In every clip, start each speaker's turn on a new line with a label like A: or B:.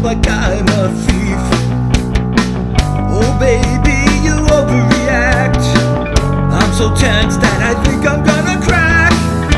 A: like I'm a thief. Oh baby, you overreact. I'm so tense that I think I'm gonna crack.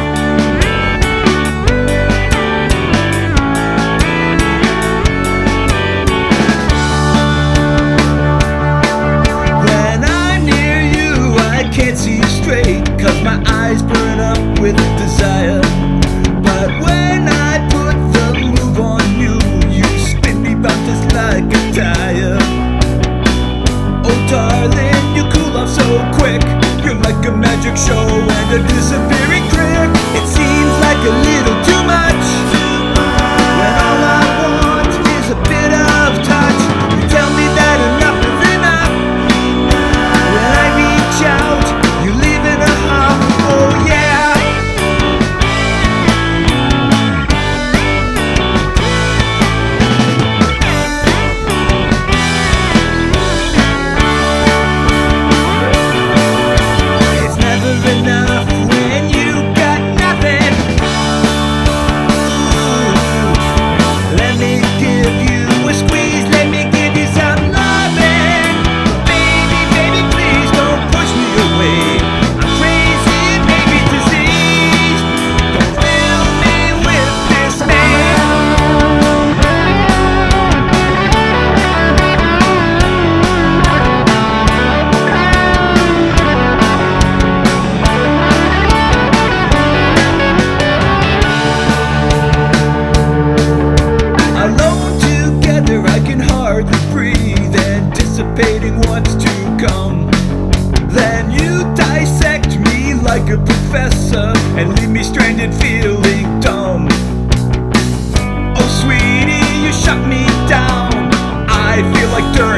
A: When I'm near you, I can't see straight, 'cause my eyes burn up with desire. But when I put the move on you, you spin me round just like a tire. Oh darling, you cool off so quick. You're like a magic show and a disappearing trick. It seems like a little too much, when all I want is a bit of touch. You tell me that enough is enough. When I reach out, you leave in a huff. Oh yeah. Enough when you got nothing. Ooh, let me give you a squeeze, let me give you some loving. Baby, baby, please don't push me away. I'm crazy, maybe disease. Don't fill me with despair. Breathe, anticipating what's to come. Then you dissect me like a professor and leave me stranded feeling dumb. Oh sweetie, you shut me down. I feel like dirt.